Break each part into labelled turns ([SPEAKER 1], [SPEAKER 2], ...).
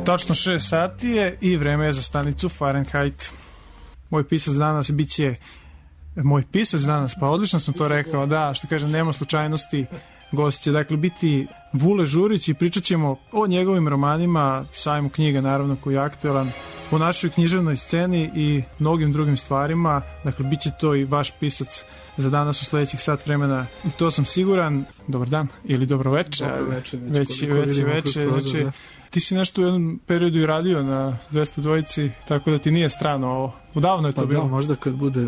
[SPEAKER 1] Tačno 6 sati je i vreme je za stanicu Fahrenheit. Moj pisac danas, pa odlično sam to rekao, da, što kažem, nema slučajnosti. Gost će dakle biti Vule Žurić i pričat ćemo o njegovim romanima, sajmu knjiga naravno koji je aktuelan u našoj književnoj sceni i mnogim drugim stvarima. Dakle, bit će to i vaš pisac za danas u sledećih sat vremena. To sam siguran. Dobar dan ili dobro veče. Već veče. Znači, ti si nešto u jednom periodu i radio na 202, tako da ti nije strano ovo. Udavno je to bilo.
[SPEAKER 2] Da, možda kad bude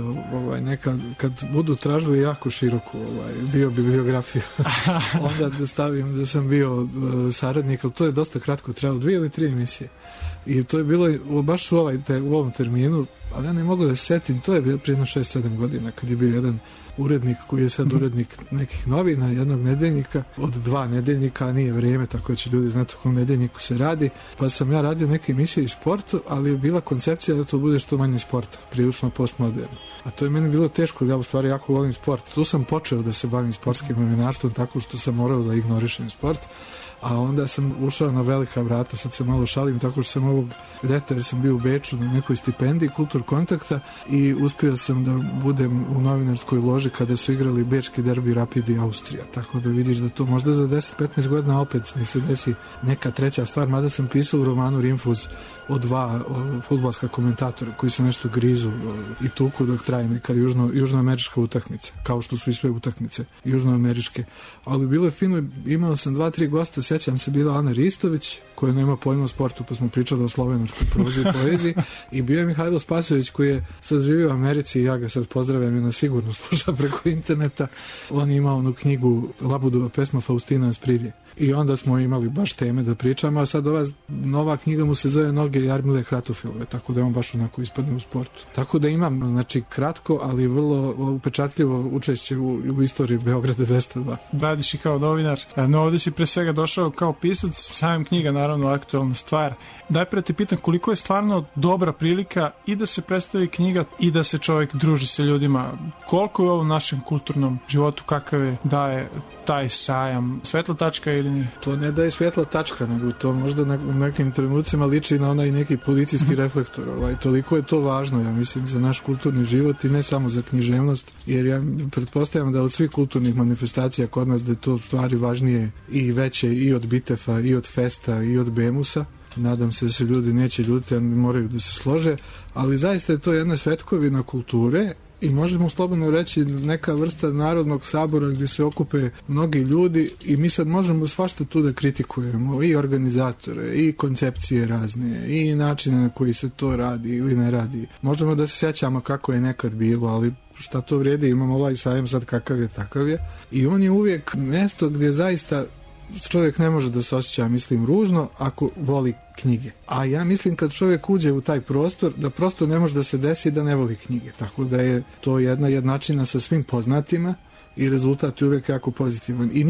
[SPEAKER 2] kad budu tražili jako široku bibliografiju, onda da stavim da sam bio saradnik, ali to je dosta kratko trajalo, 2 ili 3 emisije. I to je bilo baš u ovom terminu, ali ja ne mogu da se setim, to je bilo prije 6-7 godina, kad je bio jedan urednik koji je sad urednik nekih novina, jednog nedeljnika, od 2 nedeljnika, a nije vrijeme, tako da će ljudi znati o kom nedeljniku se radi, pa sam ja radio neke emisije i sportu, ali je bila koncepcija da to bude što manje sporta, prilično postmoderno. A to je meni bilo teško, ja u stvari jako volim sport. Tu sam počeo da se bavim sportskim novinarstvom tako što sam morao da ignorišem sport, a onda sam ušao na velika vrata, sad se malo šalim tako što sam ovog ljeta, jer sam bio u Beču na nekoj stipendiji Kultur kontakta i uspio sam da budem u novinarskoj loži kada su igrali bečki derbi Rapid i Austrija, tako da vidiš da to možda za 10-15 godina opet mi se desi neka treća stvar, mada sam pisao u romanu Rimfuz o 2 fudbalska komentatora koji se nešto grizu i tuku dok traje neka južnoamerička utakmica, kao što su i sve utakmice južnoameričke, ali bilo je fino, imao sam 2-3 gosta, sećam se, bila Ana Ristović koja nema pojma o sportu, pa smo pričali o slovenačkoj prozi i poeziji, i bio je Mihajlo Spasojević koji je sad živio u Americi i ja ga sad pozdravljam i na sigurno sluša preko interneta. On je imao onu knjigu Labudova pesma Faustina Spridje i onda smo imali baš teme da pričamo, a sad ova nova knjiga mu se zove Noge Jarmile Kratofilove, tako da je on baš onako ispadne u sportu. Tako da imam, znači, kratko, ali vrlo upečatljivo učešće u istoriji Beograda 202.
[SPEAKER 1] Radiš i kao novinar, no ovdje si pre svega došao kao pisac, samim knjiga naravno aktualna stvar. Najpre te pitam koliko je stvarno dobra prilika i da se predstavi knjiga i da se čovjek druži sa ljudima. Koliko je u ovom našem kulturnom životu, kakav je daje taj sajam, svetla tačka ili nije?
[SPEAKER 2] To ne da je svetla tačka, nego to možda u nekim trenucima liči na onaj neki policijski reflektor. Toliko je to važno, ja mislim, za naš kulturni život i ne samo za književnost, jer ja pretpostavljam da od svih kulturnih manifestacija kod nas da je to stvari važnije i veće i od Bitefa, i od Festa, i od Bemusa. Nadam se da se ljudi neće ljutiti, a moraju da se slože, ali zaista je to jedna svetkovina kulture i možemo slobodno reći neka vrsta narodnog sabora gdje se okupe mnogi ljudi i mi sad možemo svašta tu da kritikujemo, i organizatore, i koncepcije razne, i načine na koji se to radi ili ne radi. Možemo da se sjećamo kako je nekad bilo, ali šta to vrijedi, imamo ovaj sajam sad kakav je, takav je. I on je uvijek mjesto gdje zaista čovjek ne može da se osjeća, mislim, ružno ako voli knjige. A ja mislim kad čovjek uđe u taj prostor da prosto ne može da se desi da ne voli knjige. Tako da je to jedna jednačina sa svim poznatima i rezultat je uvijek jako pozitivan. I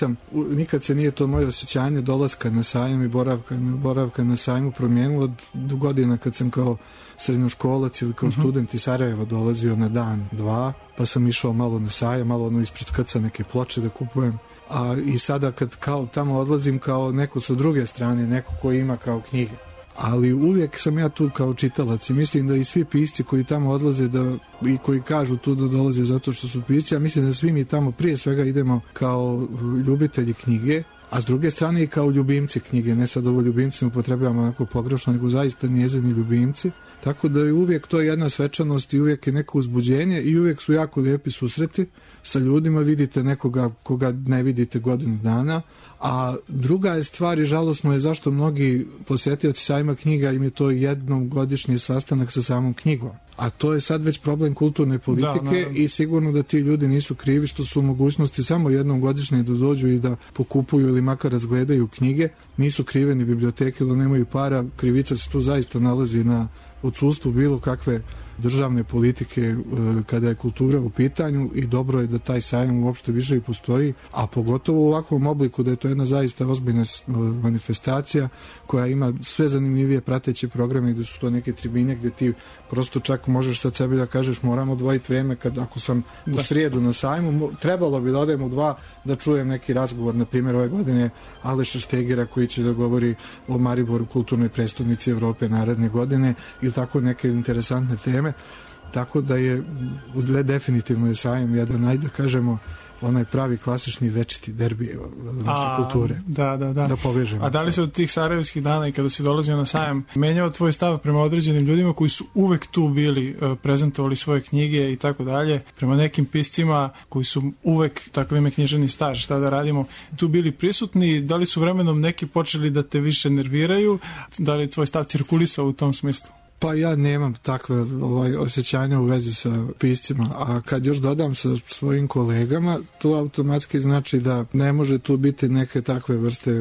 [SPEAKER 2] nikad se nije to moje osjećanje dolaska na sajam i boravka na sajmu promijenilo od godina kad sam kao srednjoškolac ili kao student iz Sarajeva dolazio na dan, 2, pa sam išao malo na sajam, malo ispred Krca neke ploče da kupujem. A i sada kad kao tamo odlazim kao neko sa druge strane, neko koji ima kao knjige. Ali uvijek sam ja tu kao čitalac i mislim da i svi pisci koji tamo odlaze i koji kažu tu da dolaze zato što su pisci, ja mislim da svi mi tamo prije svega idemo kao ljubitelji knjige, a s druge strane i kao ljubimci knjige, ne sad ovo ljubimci upotrebljavamo onako pogrešno, nego zaista njezini ljubimci. Tako da je uvijek to jedna svečanost i uvijek je neko uzbuđenje i uvijek su jako lijepi susreti sa ljudima, vidite nekoga koga ne vidite godinu dana, a druga je stvar i žalosno je zašto mnogi posjetioci sajma knjiga im je to jednom godišnji sastanak sa samom knjigom. A to je sad već problem kulturne politike i sigurno da ti ljudi nisu krivi što su u mogućnosti samo jednom godišnje da dođu i da pokupuju ili makar razgledaju knjige. Nisu krive ni biblioteke da nemaju para, krivica se tu zaista nalazi na odsustvu bilo kakve državne politike kada je kultura u pitanju i dobro je da taj sajam uopšte više i postoji, a pogotovo u ovakvom obliku da je to jedna zaista ozbiljna manifestacija koja ima sve zanimljivije prateće programe, gde su to neke tribine gde ti prosto čak možeš sad sebi da kažeš moram odvojiti vreme ako sam u srijedu na sajmu, trebalo bi da odem u 2 da čujem neki razgovor, na primjer ove godine Aleša Štegera koji će da govori o Mariboru, kulturnoj prestonici Evrope naredne godine ili tako neke interesantne teme, tako da je definitivno je sajam jedan, ajde da kažemo, onaj pravi klasični večiti derbi naše kulture. Da povežemo.
[SPEAKER 1] A da li se od tih sarajevskih dana i kada si dolazio na sajam menjao tvoj stav prema određenim ljudima koji su uvek tu bili, prezentovali svoje knjige i tako dalje, prema nekim piscima koji su uvek, takav ime književni staž, šta da radimo, tu bili prisutni, da li su vremenom neki počeli da te više nerviraju, da li tvoj stav cirkulisao u tom smislu?
[SPEAKER 2] Pa ja nemam takve osjećanja u vezi sa piscima, a kad još dodam sa svojim kolegama, to automatski znači da ne može tu biti neke takve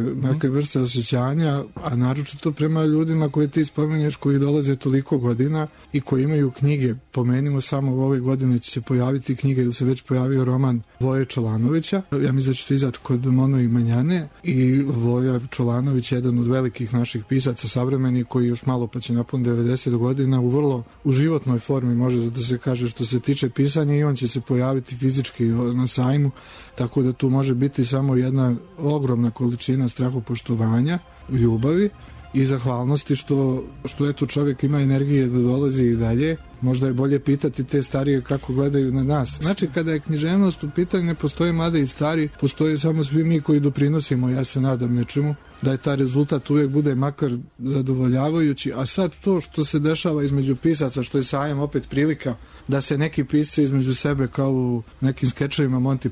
[SPEAKER 2] vrste osjećanja, a naročito prema ljudima koje ti spominješ, koji dolaze toliko godina i koji imaju knjige. Pomenimo samo u ove godine će se pojaviti knjige, ili se već pojavio roman Voje Čolanovića. Ja mislim da će to izaći kod Mono i Manjane, i Voja Čolanović je jedan od velikih naših pisaca savremeni koji još malo pa će napun 90 godina u životnoj formi, može da se kaže, što se tiče pisanja, i on će se pojaviti fizički na sajmu, tako da tu može biti samo jedna ogromna količina strahopoštovanja, ljubavi i zahvalnosti što eto čovjek ima energije da dolazi i dalje. Možda je bolje pitati te starije kako gledaju na nas. Znači, kada je književnost u pitanju, ne postoje mlade i stari, postoje samo svi mi koji doprinosimo, ja se nadam nečemu, da je taj rezultat uvijek bude makar zadovoljavajući, a sad to što se dešava između pisaca, što je sajam opet prilika da se neki pisci između sebe kao u nekim skečevima Monty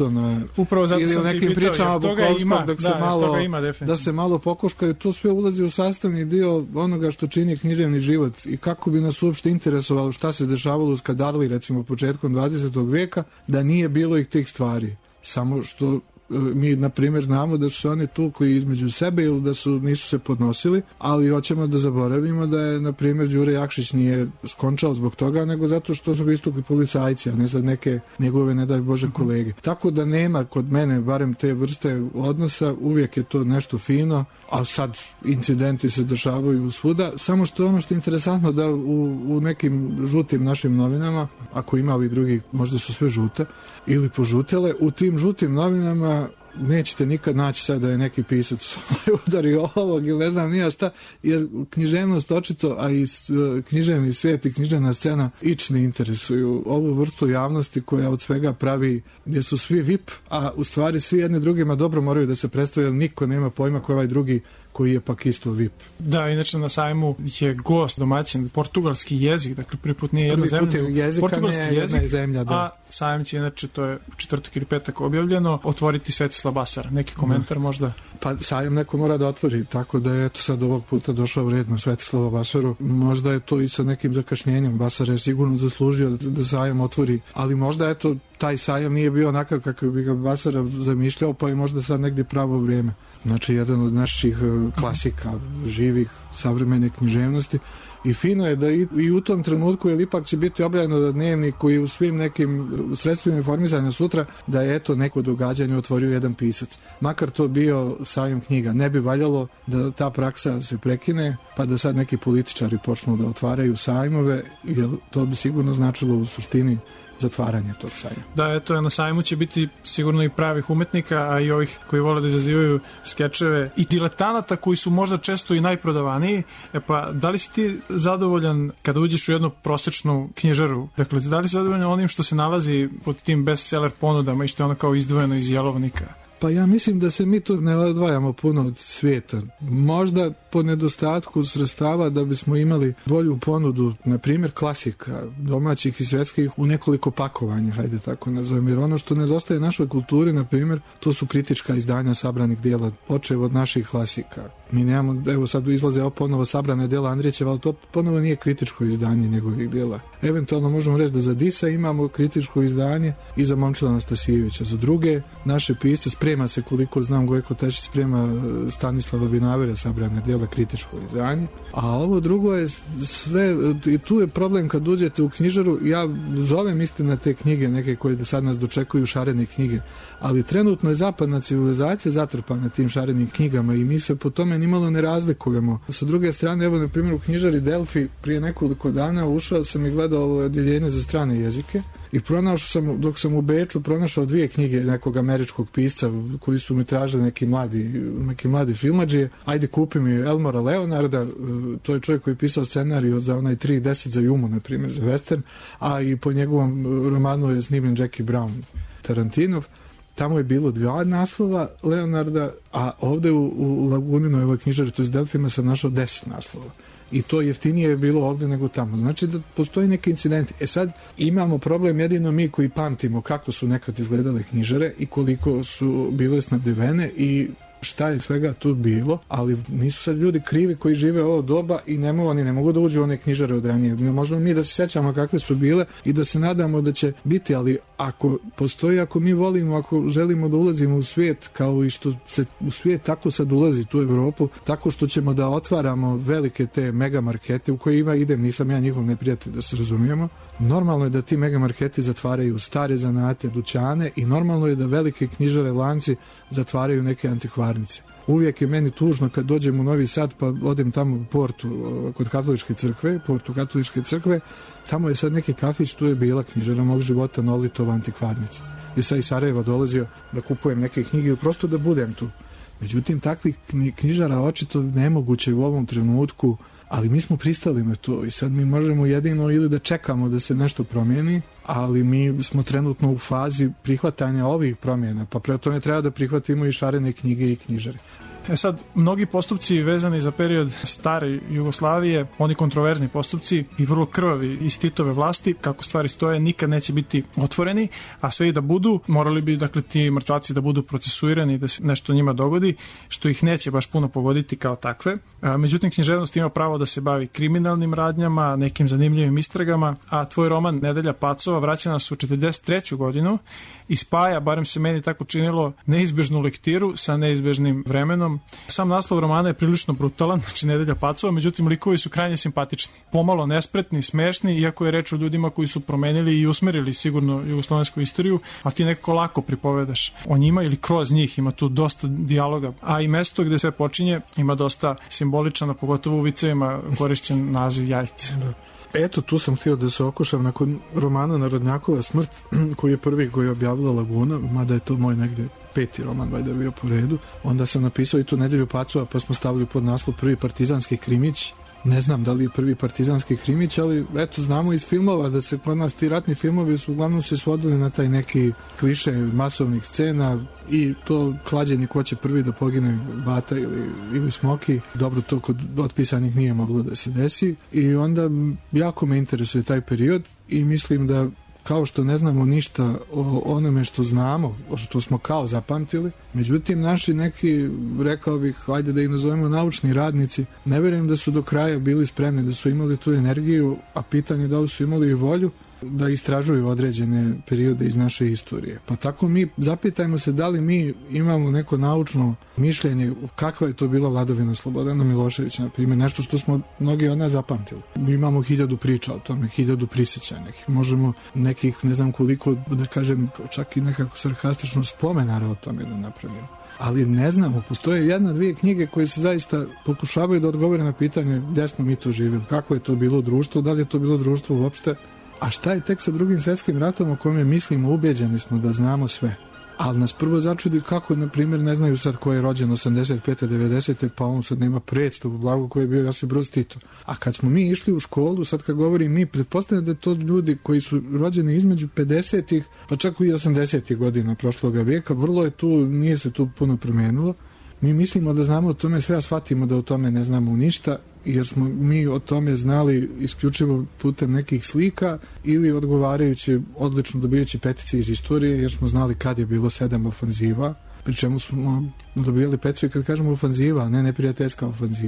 [SPEAKER 2] Pythona ili u nekim pričama Bukovskog da se malo pokoškaju, to sve ulazi u sastavni dio onoga što čini književni život i kako bi nas uopšte interesovalo šta se dešavalo u Skadarli recimo početkom 20. vijeka, da nije bilo ih tih stvari. Samo što mi, na primjer, znamo da su se oni tukli između sebe ili da nisu se podnosili, ali hoćemo da zaboravimo da je, na primjer, Đure Jakšić nije skončao zbog toga, nego zato što su ga istukli policajci, a ne sad neke njegove, ne daj Bože, kolege. Tako da nema kod mene barem te vrste odnosa, uvijek je to nešto fino, a sad incidenti se dešavaju svuda, samo što ono što je interesantno da u nekim žutim našim novinama, ako ima ovi drugi, možda su sve žute ili požutele, u tim žutim novinama nećete nikad naći sad da je neki pisac udario ovog ili ne znam nija šta, jer književnost očito, a i književni svijet i književna scena ne interesuju ovu vrstu javnosti koja od svega pravi, gdje su svi VIP, a u stvari svi jedni drugima dobro moraju da se predstavljaju, jer niko nema pojma ko je ovaj drugi koji je pak isto VIP.
[SPEAKER 1] Da, inače na sajmu je gost domaćin, portugalski jezik, dakle prvi put nije jedna zemlja, portugalski jezik,
[SPEAKER 2] zemlja, da.
[SPEAKER 1] A sajam će, inače, to je četvrtak ili petak objavljeno, otvoriti Svetislav Basara. Neki komentar možda?
[SPEAKER 2] Pa sajam neko mora da otvori, tako da je eto sad ovog puta došao red na Svetislava Basaru. Možda je to i sa nekim zakašnjenjem. Basar je sigurno zaslužio da sajam otvori, ali možda eto taj sajam nije bio onakav kako bi ga Basara zamišljao, pa je možda sad negdje pravo vrijeme. Znači, jedan od naših klasika, živih, savremene književnosti. I fino je da i u tom trenutku, jer ipak će biti objavljeno da Dnevnik koji u svim nekim sredstvima informisanja sutra, da je eto neko događanje otvorio jedan pisac. Makar to bio sajam knjiga. Ne bi valjalo da ta praksa se prekine, pa da sad neki političari počnu da otvaraju sajmove, jer to bi sigurno značilo u suštini zatvaranje tog sajma.
[SPEAKER 1] Da, eto, na sajmu će biti sigurno i pravih umetnika, a i ovih koji vole da izazivaju skečeve i diletanata koji su možda često i najprodavaniji. Pa, da li si ti zadovoljan kada uđeš u jednu prosečnu knjižaru? Dakle, da li si zadovoljan onim što se nalazi pod tim bestseller ponudama i što je ono kao izdvojeno iz jelovnika?
[SPEAKER 2] Pa ja mislim da se mi tu ne odvajamo puno od svijeta. Možda po nedostatku sredstava da bismo imali bolju ponudu, na primjer klasika, domaćih i svjetskih, u nekoliko pakovanja, hajde tako nazovem. Jer ono što nedostaje našoj kulturi, na primjer, to su kritička izdanja sabranih dijela, počev od naših klasika. Mi nemamo, evo sad izlaze ponovo sabrane dijela Andrićeva, ali to ponovo nije kritičko izdanje njegovih dijela. Eventualno možemo reći da za Disa imamo kritičko izdanje i za Momčila Anastasijevića. Za druge naše pisce sprema se, koliko znam, Gojko Tešić sprema Stanislava Vinavera sabrane djela kritičko izdanje, a ovo drugo je sve, i tu je problem kad uđete u knjižaru, ja zovem istina te knjige, neke koje sad nas dočekuju šarene knjige, ali trenutno je zapadna civilizacija zatrpana tim šarenim knjigama i mi se po tome nimalo ne razlikujemo. Sa druge strane, evo na primjer u knjižari Delfi prije nekoliko dana ušao sam i gledao ovo odjeljenje za strane jezike i pronašao sam, dok sam u Beču pronašao 2 knjige nekog američkog pisca koji su mi tražili neki mladi filmadžije. Ajde kupi mi Elmora Leonarda, to je čovjek koji je pisao scenarij za onaj 3:10 za Jumu, na primjer, za western, a i po njegovom romanu je snimljen Jackie Brown, Tarantinov. Tamo je bilo 2 naslova Leonarda, a ovde u Laguninoj ovoj knjižari, to je Delfima, sam našao 10 naslova. I to jeftinije je bilo ovdje nego tamo. Znači da postoji neki incident. Sad imamo problem jedino mi koji pamtimo kako su nekad izgledale knjižare i koliko su bile snabdjevene i šta je svega tu bilo, ali nisu sad ljudi krivi koji žive ovo doba i oni ne mogu da uđu u one knjižare od ranije. Možemo mi da se sećamo kakve su bile i da se nadamo da će biti, ali ako postoji, ako mi volimo, ako želimo da ulazimo u svijet kao i što se u svijet tako sad ulazi tu u Evropu, tako što ćemo da otvaramo velike te megamarkete u koje idem, nisam ja njihov neprijatelj, da se razumijemo. Normalno je da ti megamarketi zatvaraju stare zanate, dućane i normalno je da velike knjižare, lanci zatvaraju neke antikvarnice. Uvijek je meni tužno kad dođem u Novi Sad pa odem tamo u portu kod katoličke crkve, tamo je sad neki kafić, tu je bila knjižara mog života, Nolitova antikvarnica. I sad iz Sarajeva dolazio da kupujem neke knjige, prosto da budem tu. Međutim, takvih knjižara očito nemoguće u ovom trenutku, ali mi smo pristali na to i sad mi možemo jedino ili da čekamo da se nešto promijeni, ali mi smo trenutno u fazi prihvatanja ovih promjena, pa pre tome treba da prihvatimo i šarene knjige i knjižare.
[SPEAKER 1] Sad, mnogi postupci vezani za period stare Jugoslavije, oni kontroverzni postupci i vrlo krvavi iz Titove vlasti, kako stvari stoje, nikad neće biti otvoreni, a sve i da budu, morali bi, dakle, ti mrtvaci da budu procesuirani i da se nešto njima dogodi, što ih neće baš puno pogoditi kao takve. Međutim, književnost ima pravo da se bavi kriminalnim radnjama, nekim zanimljivim istragama, a tvoj roman Nedelja pacova vraća nas u 43. godinu i spaja, barem se meni tako činilo, neizbežnu lektiru sa neizbežnim vremenom. Sam naslov romana je prilično brutalan, znači Nedelja pacova, međutim likovi su krajnje simpatični. Pomalo nespretni, smešni, iako je reč o ljudima koji su promenili i usmerili sigurno jugoslovensku istoriju, ali ti nekako lako pripovedaš o njima ili kroz njih, ima tu dosta dijaloga, a i mesto gde sve počinje ima dosta simboličan, pogotovo u vicevima korišćen naziv Jajce.
[SPEAKER 2] Eto, tu sam htio da se okušam nakon romana Narodnjakova Smrt, koji je prvi koji je objavila Laguna, mada je to moj negde 5. roman, valjda bio po redu. Onda sam napisao i tu Nedelju pacova, pa smo stavili pod naslov Prvi partizanski krimić. Ne znam da li je Prvi partizanski krimić, ali eto, znamo iz filmova da se kod nas ti ratni filmovi su uglavnom se svodili na taj neki kliše masovnih scena i to klađenje ko će prvi da pogine, Bata ili Smoki. Dobro, to kod otpisanih nije moglo da se desi i onda jako me interesuje taj period i mislim da kao što ne znamo ništa o onome što znamo, o što smo kao zapamtili, međutim naši neki, rekao bih, ajde da ih nazovemo naučni radnici, ne vjerujem da su do kraja bili spremni, da su imali tu energiju, a pitanje da li su imali i volju da istražuju određene periode iz naše istorije. Pa tako mi zapitajmo se da li mi imamo neko naučno mišljenje kakva je to bila vladavina Slobodana Miloševića, na primjer, nešto što smo mnogi od nas zapamtili. Mi imamo 1000 priča o tome, 1000 prisjećanja, možemo nekih, ne znam koliko, da kažem, čak i nekako sarkastično spomenara o tome da napravimo. Ali ne znamo, postoje 1-2 knjige koje se zaista pokušavaju da odgovore na pitanje gdje smo mi to živjeli, kako je to bilo društvo, da li je to bilo društvo uopšte, a šta je tek sa Drugim svjetskim ratom o kome mislimo, ubeđeni smo da znamo sve. Ali nas prvo začudi kako, na primjer, ne znaju sad ko je rođen 85. 90. pa on sad nema predstavu blago ko je bio Josip Broz Tito. A kad smo mi išli u školu, sad kad govorim mi, pretpostavljam da je to ljudi koji su rođeni između 50. pa čak i 80. godina prošloga vijeka, vrlo je tu, nije se tu puno promijenilo. Mi mislimo da znamo o tome sve, a shvatimo da o tome ne znamo ništa, jer smo mi o tome znali isključivo putem nekih slika ili odgovarajući, odlično dobijajući petice iz istorije, jer smo znali kad je bilo 7 ofanziva, pri čemu smo dobijali peticu i kad kažemo ofanziva, a ne neprijateljska ofanziva.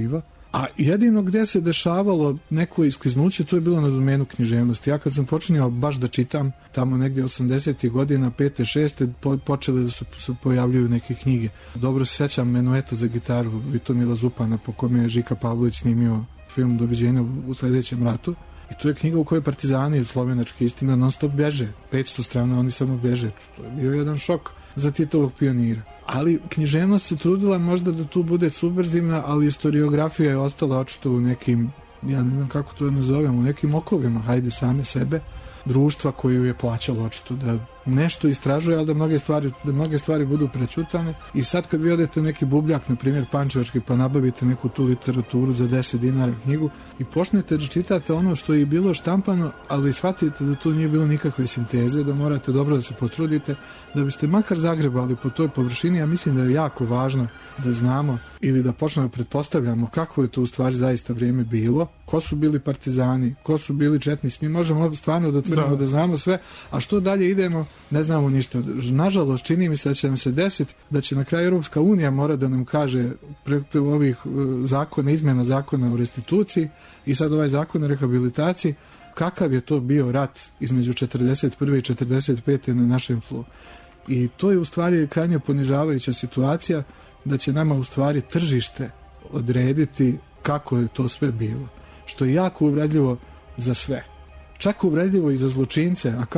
[SPEAKER 2] A jedino gdje se dešavalo neko iskliznuće, to je bilo na domenu književnosti. Ja kad sam počinjao baš da čitam, tamo negdje 80. godina, 5. 6. počele da se pojavljuju neke knjige. Dobro se sjećam Menueta za gitaru Vitomila Zupana, po kome je Žika Pavlović snimio film Doviđenja u sljedećem ratu. I to je knjiga u kojoj partizani slovenačke istina non stop beže. 500 strana oni samo beže. To je bio jedan šok za Titovog pionira. Ali književnost se trudila možda da tu bude subverzivna, ali historiografija je ostala očito u nekim, ja ne znam kako to nazovem, u nekim okovima, hajde same sebe, društva koju je plaćalo očito da nešto istražuje, ali da mnoge stvari budu prećutane. I sad kad vi odete neki bubljak, na primjer pančevački, pa nabavite neku tu literaturu za 10 dinara knjigu i počnete da čitate ono što je bilo štampano, ali shvatite da tu nije bilo nikakve sinteze, da morate dobro da se potrudite, da biste makar zagrebali po toj površini. Ja mislim da je jako važno da znamo ili da počnemo da pretpostavljamo kako je to u stvari zaista vrijeme bilo, ko su bili partizani, ko su bili četnici. Mi možemo stvarno da tvrdimo da znamo sve, a što dalje idemo, ne znamo ništa. Nažalost, čini mi se da će nam se desiti da će na kraju Europska unija mora da nam kaže preko ovih zakona, izmjena zakona o restituciji i sad ovaj zakon o rehabilitaciji, kakav je to bio rat između 41. i 45. na našem tlu. I to je u stvari krajnje ponižavajuća situacija, da će nama u stvari tržište odrediti kako je to sve bilo. Što je jako uvredljivo za sve. Čak uvredljivo i za zločince, a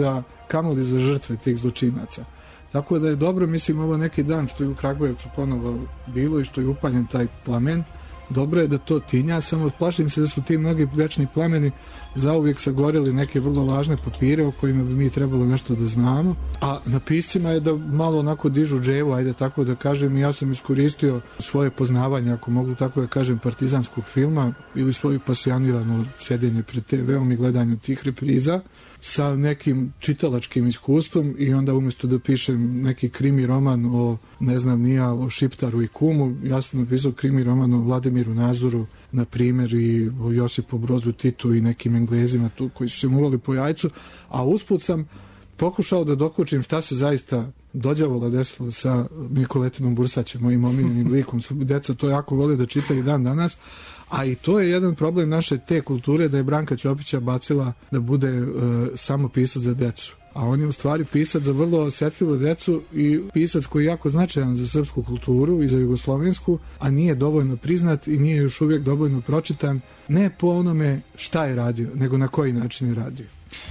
[SPEAKER 2] kamoli za žrtve tih zločinaca. Tako da je dobro, mislim, ovo neki dan što je u Kragujevcu ponovo bilo i što je upaljen taj plamen, dobro je da to tinja, samo plašim se da su ti mnogi večni plameni zauvijek sagoreli neke vrlo važne papire o kojima bi mi trebalo nešto da znamo, a na piscima je da malo onako dižu dževu, ajde tako da kažem, i ja sam iskoristio svoje poznavanje, ako mogu tako da kažem, partizanskog filma ili svoju pasijanirano sjedenje pred TV-om i gledanju tih repriza sa nekim čitalačkim iskustvom i onda umjesto da pišem neki krimi roman o, ne znam nija, o Šiptaru i Kumu, ja sam napisao krimi roman o Vladimiru Nazuru, na primjer, i o Josipu Brozu Titu i nekim Englezima tu koji su se muvali po jajcu, a usput sam pokušao da dokučim šta se zaista dođavola desilo sa Nikoletinom Bursaćem, mojim omiljenim likom. Deca to jako vole da čitaju dan danas, a i to je jedan problem naše te kulture, da je Branka Ćopića bacila da bude samo pisac za decu. A on je u stvari pisac za vrlo osjetljivu decu i pisac koji je jako značajan za srpsku kulturu i za jugoslovensku, a nije dovoljno priznat i nije još uvijek dovoljno pročitan, ne po onome šta je radio, nego na koji način je radio.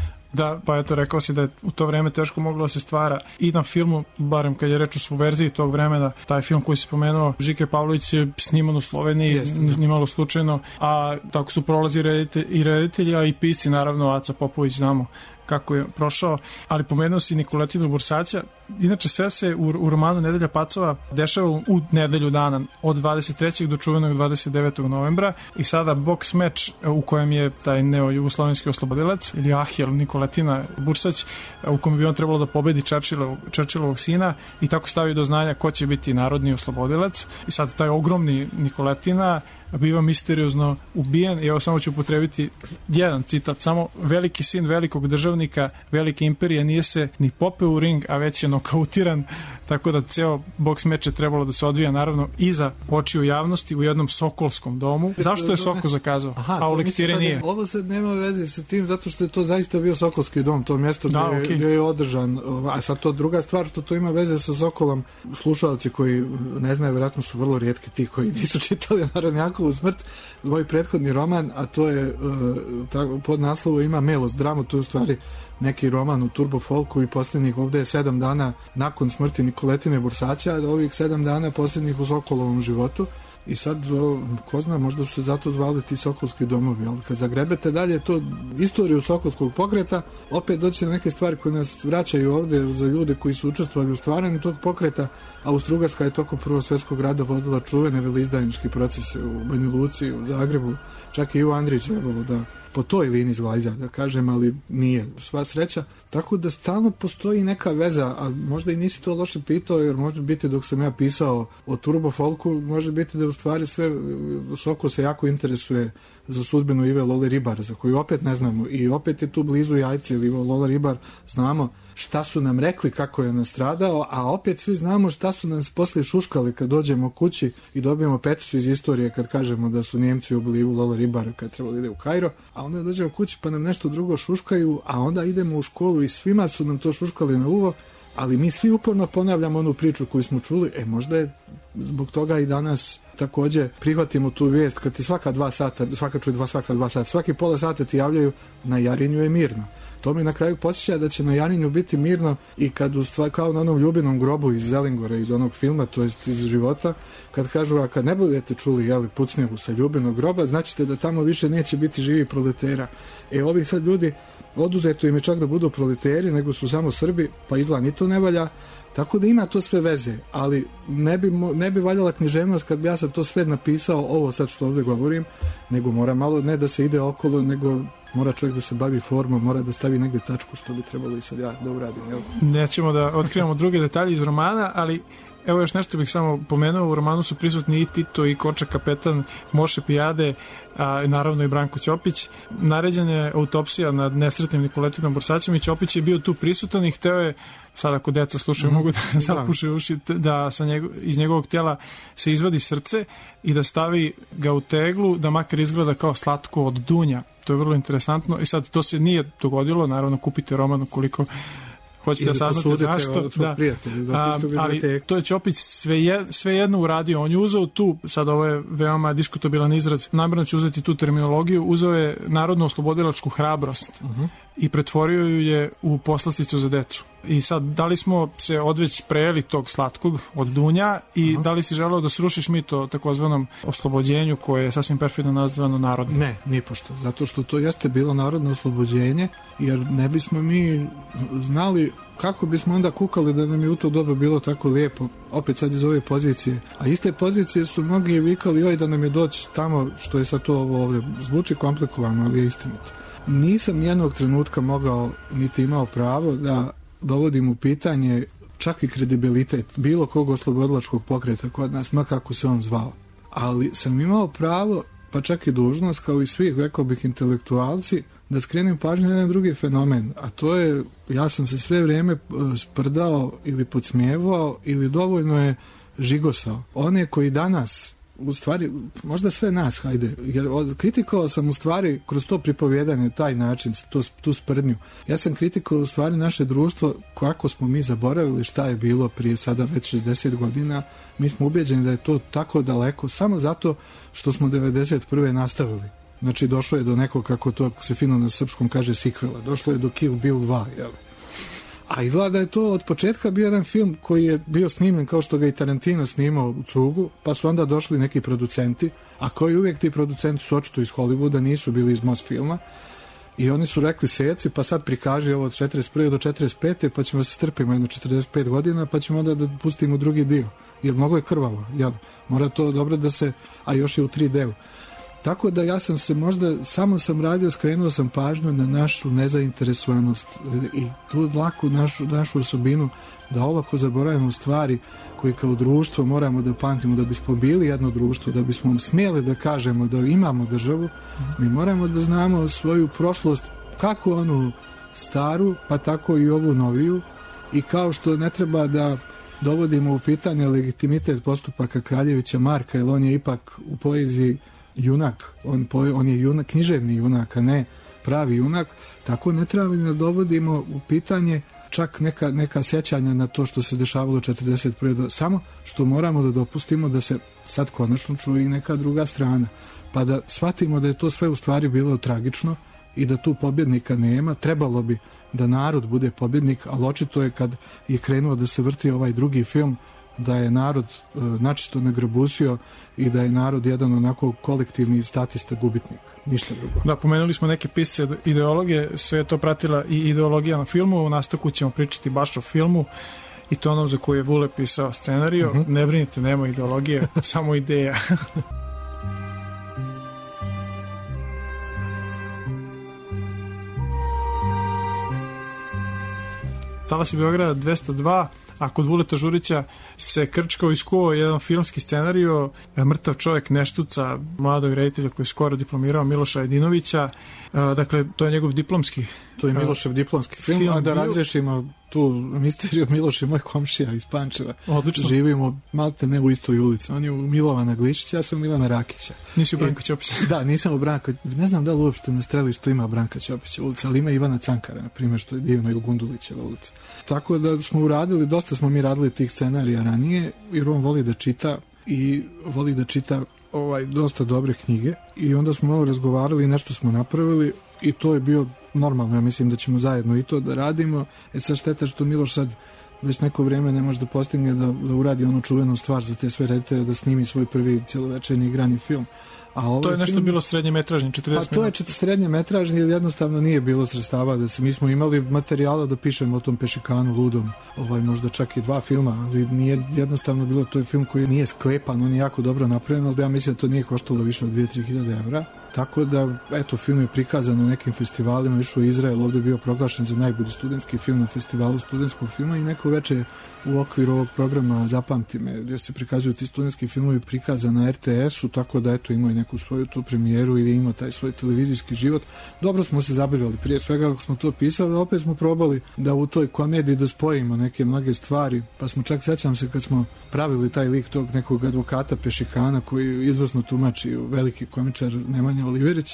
[SPEAKER 1] Da, pa eto, rekao si da je u to vreme teško moglo da se stvara i na filmu, barem kad je reč o subverziji tog vremena, taj film koji si pomenuo, Žike Pavlović je sniman u Sloveniji, nimalo slučajno, a tako su prolazi i reditelji, a i pisci, naravno, Aca Popović, znamo kako je prošao, ali pomenuo si Nikoletinu Bursaća. Inače, sve se u romanu Nedelja pacova dešava u nedelju dana, od 23. do čuvenog 29. novembra, i sada boks meč u kojem je taj neo-jugoslovenski oslobodilac ili Ahil Nikoletina Bursać, u kojem bi on trebalo da pobedi Churchillovog sina i tako stavi do znanja ko će biti narodni oslobodilac. I sad taj ogromni Nikoletina biva misteriozno ubijen. I evo samo ću upotrebiti jedan citat, samo: veliki sin velikog državnika, velike imperije nije se ni popeo u ring, a već je nokautiran. Tako da ceo boks meč je trebalo da se odvija naravno iza očiju javnosti u jednom sokolskom domu. Zašto je Sokol zakazao? A u lektire nije.
[SPEAKER 2] Ovo sad nema veze sa tim, zato što je to zaista bio Sokolski dom, to mjesto gdje je održan. A sad to druga stvar, što to ima veze sa Sokolom. Slušalci koji ne znaju, vjerojatno su vrlo rijetki ti koji nisu čitali Narodnjakovu smrt, moj prethodni roman, a to je pod naslovom ima Melos dramu, to je u stvari neki roman u turbo folku i posljednjih ovdje je 7 dana nakon smrti Nikoletine Bursaća, ovih 7 dana posljednjih u Sokolovom životu. I sad, ko zna, možda su se zato zvali ti Sokolski domovi, ali kad zagrebete dalje to istoriju Sokolskog pokreta, opet doći na neke stvari koje nas vraćaju ovdje za ljude koji su učestvovali u stvaranju tog pokreta. Austrougarska je tokom Prvog svjetskog rata vodila čuvene veleizdajničke procese u Banja Luci, u Zagrebu, čak i Ivo Andrić trebalo da po toj liniji zglajza, da kažem, ali nije sva sreća. Tako da stalno postoji neka veza, a možda i nisi to loše pitao, jer može biti dok sam ja pisao o Turbo Folku, može biti da u stvari sve Soko se jako interesuje za sudbinu Ive Lole Ribar, za koju opet ne znamo, i opet je tu blizu Jajce ili Lola Ribar, znamo šta su nam rekli kako je nastradao, a opet svi znamo šta su nas poslije šuškali kad dođemo kući i dobijemo peticu iz istorije kad kažemo da su Njemci ubili Ivu Lola Ribara kad trebalo ide u Kairo, a onda dođemo kući pa nam nešto drugo šuškaju, a onda idemo u školu i svima su nam to šuškali na uvo, ali mi svi uporno ponavljamo onu priču koju smo čuli, možda je zbog toga i danas također prihvatimo tu vijest kad ti svaka 2 sata, svaka 2 sata, svaki pola sata ti javljaju na Jarinju je mirno. To mi na kraju podsjeća da će na Jarinju biti mirno i kad kao na onom Ljubinom grobu iz Zelingora, iz onog filma, to jest iz života, kad kažu, a kad ne budete čuli pucnjevu sa Ljubinog groba, značite da tamo više neće biti živi proletera. Ovi sad ljudi, oduzeto im je čak da budu proleteri, nego su samo Srbi, pa izgleda ni to ne valja. Tako da ima to sve veze, ali ne bi valjala književnost kad bi ja sad to sve napisao, ovo sad što ovdje govorim, nego mora malo ne da se ide okolo, nego mora čovjek da se bavi formom, mora da stavi negdje tačku, što bi trebalo i sad ja da uradim. Jel?
[SPEAKER 1] Nećemo da otkrivamo druge detalje iz romana, ali evo još nešto bih samo pomenuo, u romanu su prisutni i Tito i Koča kapetan, Moše Pijade, a naravno i Branko Ćopić. Naređena je autopsija nad nesretnim Nikoletinom Borsaćem i Ćopić je bio tu prisutan i hteo je, sad ako deca slušaju mogu da zapuše uši, da iz njegovog tijela se izvadi srce i da stavi ga u teglu, da makar izgleda kao slatko od dunja. To je vrlo interesantno i sad to se nije dogodilo, naravno kupite roman ukoliko hoćete da saznate zašto, ali to je Ćopić svejedno uradio. On je uzeo tu, sad ovo je veoma diskutabilan izraz, namjerno ću uzeti tu terminologiju, uzeo je narodno-oslobodilačku hrabrost i pretvorio ju je u poslasticu za decu. I sad, da li smo se odveć prejeli tog slatkog od dunja i da li si želeo da srušiš mit o takozvanom oslobođenju koje je sasvim perfidno nazvano narodno?
[SPEAKER 2] Ne, nipošto, zato što to jeste bilo narodno oslobođenje, jer ne bismo mi znali kako bismo onda kukali da nam je u to doba bilo tako lijepo, opet sad iz ove pozicije. A iste pozicije su mnogi vikali, joj da nam je doći tamo, što je sad to ovo ovdje, zvuči komplikovano, ali je istinito. Nisam nijednog trenutka mogao, niti imao pravo da dovodim u pitanje čak i kredibilitet bilo kog oslobodilačkog pokreta kod nas, ma kako se on zvao. Ali sam imao pravo, pa čak i dužnost, kao i svi, rekao bih, intelektualci, da skrenem pažnju na jedan drugi fenomen, a to je, ja sam se sve vrijeme sprdao ili podsmijevao ili dovoljno je žigosao. One koji danas, u stvari, možda sve nas, hajde, jer kritikovao sam u stvari kroz to pripovjedanje, taj način, tu sprdnju. Ja sam kritikovao u stvari naše društvo, kako smo mi zaboravili šta je bilo prije sada već 60 godina. Mi smo ubeđeni da je to tako daleko, samo zato što smo 91. nastavili. Znači, došlo je do nekog, kako to se fino na srpskom kaže, sikvela. Došlo je do Kill Bill 2, jel? A izgleda da je to od početka bio jedan film koji je bio snimljen kao što ga i Tarantino snimao u cugu, pa su onda došli neki producenti, a koji uvijek ti producenti su očito iz Hollywooda, nisu bili iz Mosfilma, i oni su rekli seci, pa sad prikaži ovo od 41. do 45. pa ćemo se strpimo jedno 45 godina, pa ćemo onda da pustimo drugi dio, jer mnogo je krvavo, jel? Mora to dobro da se, a još je u 3D-u. Tako da ja sam se možda, samo sam radio, skrenuo sam pažnju na našu nezainteresovanost i tu laku našu osobinu da olako zaboravimo stvari koje kao društvo moramo da pamtimo, da bismo bili jedno društvo, da bismo smjeli da kažemo da imamo državu, mi moramo da znamo svoju prošlost, kako onu staru, pa tako i ovu noviju, i kao što ne treba da dovodimo u pitanje legitimitet postupaka Kraljevića Marka, jer on je ipak u poeziji junak, on je junak, književni junak, a ne pravi junak, tako ne treba da dovodimo u pitanje čak neka sjećanja na to što se dešavalo 41. Samo što moramo da dopustimo da se sad konačno čuje i neka druga strana, pa da shvatimo da je to sve u stvari bilo tragično i da tu pobjednika nema. Trebalo bi da narod bude pobjednik, ali očito je kad je krenuo da se vrti ovaj drugi film, da je narod načisto nagrabusio i da je narod jedan onako kolektivni statista gubitnik. Ništa drugo.
[SPEAKER 1] Da, pomenuli smo neke pisce ideologije, sve je to pratila i ideologija na filmu. U nastavku ćemo pričati baš o filmu i to onom za koju je Vule pisao scenariju. Ne brinite, nema ideologije, samo ideja. Talasi Beograda 202, a kod Vuleta Žurića se krčkao i skuo jedan filmski scenario, Mrtav čovjek Neštuca, mladog reditelja koji je skoro diplomirao, Miloša Jedinovića. Dakle, to je njegov diplomski.
[SPEAKER 2] To je Milošev diplomski film, a da razrešimo tu misteriju, Miloš je moj komšija iz Pančeva.
[SPEAKER 1] Odlično.
[SPEAKER 2] Živimo malte ne u istoj ulici. On je u Milovana Glišića, ja sam u Milana Rakića.
[SPEAKER 1] Nisi u Branka Ćopića?
[SPEAKER 2] Da, nisam u Branka. Ne znam da li uopšte na Strelištu ima Branka Ćopića ulica, ali ima Ivana Cankara, na primjer, što je divno, ili Gundulićeva ulica. Tako da smo uradili, dosta smo mi radili tih scenarija ranije, jer on voli da čita i voli da čita dosta dobre knjige i onda smo malo razgovarali i nešto smo napravili i to je bio normalno, ja mislim da ćemo zajedno i to da radimo. Sad šteta što Miloš sad već neko vrijeme ne može da postigne da uradi onu čuvenu stvar za te sve reditelje, da snimi svoj prvi celovečernji igrani film. A
[SPEAKER 1] to je nešto bilo srednjemetražni, 40 minuta.
[SPEAKER 2] Pa to je srednjemetražni, jer jednostavno nije bilo sredstava da se, mi smo imali materijala da pišemo o tom Pešikanu ludom, možda čak i 2 filma, ali nije jednostavno bilo, to je film koji nije sklepan, on je jako dobro napravljen, ali ja mislim da to nije koštalo više od 2-3 hiljade evra. Tako da, eto, film je prikazan na nekim festivalima, išao u Izrael, ovdje je bio proglašen za najbolji studentski film na festivalu studentskog filma i neko veče u okviru ovog programa Zapamti me, gdje se prikazuju ti studentski filmovi prikazan na RTS-u, tako da, eto, imao i neku svoju tu premijeru ili imao taj svoj televizijski život. Dobro smo se zabavljali, prije svega kako smo to pisali, opet smo probali da u toj komediji da spojimo neke mnoge stvari, pa smo čak, sećam se kad smo pravili taj lik tog nekog advokata Pešikana koji izvrsno tumači, veliki komičar Nemanja Oliverić,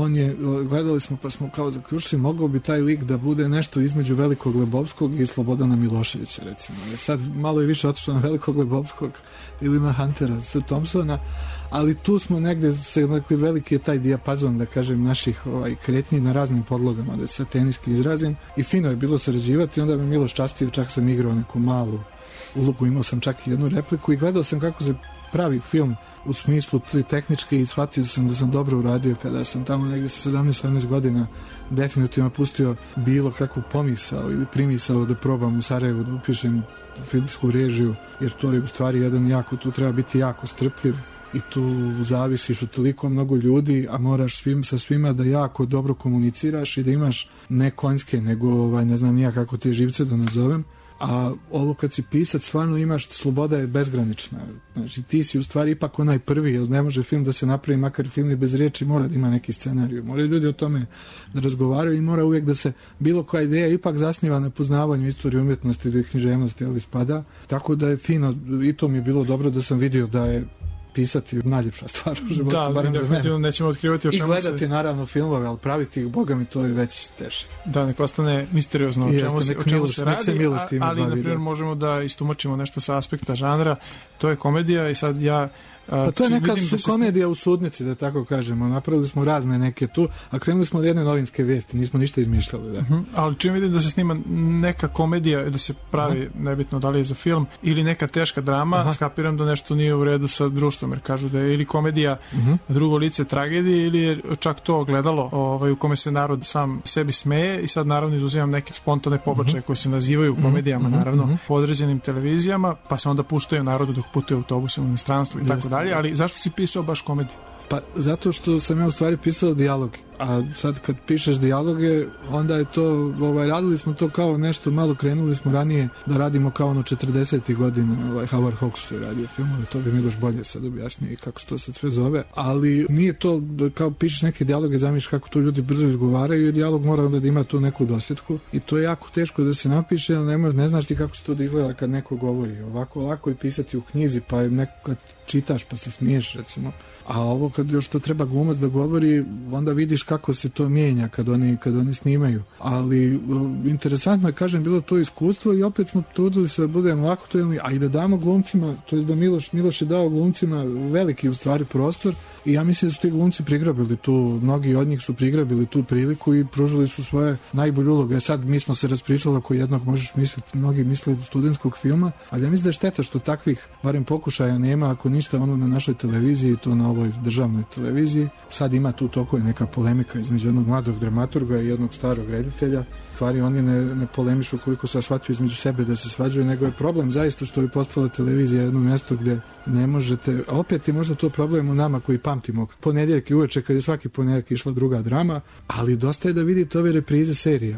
[SPEAKER 2] gledali smo pa smo kao zaključili, mogao bi taj lik da bude nešto između Velikog Lebovskog i Slobodana Miloševića, recimo. Sad malo je više otišlo na Velikog Lebovskog ili na Huntera Thompsona, ali tu smo negde, veliki je taj dijapazon, da kažem, naših kretnji na raznim podlogama, da se teniski izrazim, i fino je bilo sarađivati, onda me Miloš častio, čak sam igrao neku malu ulogu, imao sam čak i jednu repliku i gledao sam kako se pravi film u smislu tehnički i shvatio sam da sam dobro uradio kada sam tamo negdje sa 17-18 godina definitivno pustio bilo kakvu pomisao ili primisao da probam u Sarajevu da upišem filmsku režiju, jer to je u stvari tu treba biti jako strpljiv i tu zavisiš od toliko mnogo ljudi, a moraš sa svima da jako dobro komuniciraš i da imaš ne konjske, nego ne znam nija kako te živce da nazovem. A ovo kad si pisac, stvarno imaš, sloboda je bezgranična. Znači ti si u stvari ipak onaj prvi, jer ne može film da se napravi, makar film je bez riječi, mora da ima neki scenarij. Moraju ljudi o tome da razgovaraju i mora uvijek da se bilo koja ideja ipak zasniva na poznavanju istorije umjetnosti ili književnosti, ali spada. Tako da je fino, i to mi je bilo dobro da sam vidio da je pisati najljepša stvar u životu, barem za mene.
[SPEAKER 1] Nećemo otkrivati o čemu
[SPEAKER 2] i gledati naravno filmove, ali praviti ih, boga mi, to je već teže.
[SPEAKER 1] Da, nek ostane misteriozno o čemu se radi, ali na primjer možemo da istumačimo nešto sa aspekta žanra. To je komedija i sad ja
[SPEAKER 2] pa to je neka komedija u sudnici, da tako kažemo. Napravili smo razne neke tu, a krenuli smo od jedne novinske vijesti, nismo ništa izmišljali. Da.
[SPEAKER 1] Ali čim vidim da se snima neka komedija, da se pravi, nebitno da li je za film, ili neka teška drama, skapiram da nešto nije u redu sa društvom, jer kažu da je ili komedija drugo lice tragedije, ili je čak to ogledalo u kome se narod sam sebi smeje, i sad naravno izuzimam neke spontane pobačaje koje se nazivaju komedijama, naravno, po određenim televizijama, pa se onda puštaju narodu dok putuje autobusom u inostranstvu i tako dalje. Ali zašto si pisao baš komediju?
[SPEAKER 2] Pa zato što sam ja u stvari pisao dijaloge, a sad kad pišeš dijaloge, onda je to, radili smo to kao nešto, malo krenuli smo ranije da radimo kao 40. godina, Howard Hawks što je radio filmove, to bi mi još bolje sad objasnio i kako se to sad sve zove, ali nije to kao pišeš neke dijaloge, zamišljaš kako to ljudi brzo izgovaraju, i dijalog mora onda da ima tu neku dosjetku, i to je jako teško da se napiše, ali ne znaš ti kako se to da izgleda kad neko govori. Ovako lako je pisati u knjizi, pa neko kad čitaš pa se smiješ, recimo. A ovo kad još to treba glumac da govori, onda vidiš kako se to mijenja kad oni snimaju. Ali interesantno je, kažem, bilo to iskustvo i opet smo trudili se da budemo aktuelni, a i da damo glumcima, to je da Miloš je dao glumcima veliki u stvari prostor, i ja mislim da su ti glumci prigrabili tu, mnogi od njih su prigrabili tu priliku i pružili su svoje najbolje uloge. Sad mi smo se raspričali oko jednog, možeš misliti, mnogi misle studentskog filma, ali ja mislim da je šteta što takvih, barem pokušaja, nema, ako ništa na našoj televiziji, to na ovoj državnoj televiziji. Sad ima tu toko je neka polemika između jednog mladog dramaturga i jednog starog reditelja. Stvari oni ne polemišu koliko se shvataju između sebe da se svađaju, nego je problem zaista što je postala televizija jedno mjesto gdje ne možete, a opet je možda to problem u nama koji pamtimo ponedjeljak i uveče kad je svaki ponedjeljak išla druga drama, ali dosta je da vidite ove reprize serija.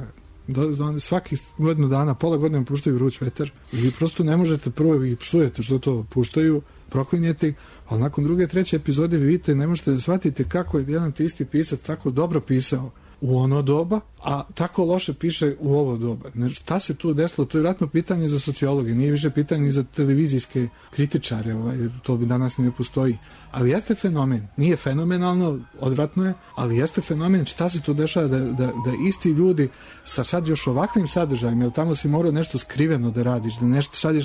[SPEAKER 2] Svaki godinu dana, pola godine puštaju Vruć vetar i vi prosto ne možete, prvo ih psujete što to puštaju, proklinjete ih, ali nakon druge, treće epizode vi vidite, ne možete da shvatite kako je jedan te isti pisac tako dobro pisao u ono doba, a tako loše piše u ovo doba. Šta se tu desilo? To je vjerojatno pitanje za sociologe, nije više pitanje ni za televizijske kritičare, to bi danas ne postoji. Ali jeste fenomen, nije fenomenalno, odvratno je, ali jeste fenomen šta se tu dešava da isti ljudi sa sad još ovakvim sadržajima, jer tamo si morao nešto skriveno da radiš, da nešto šalješ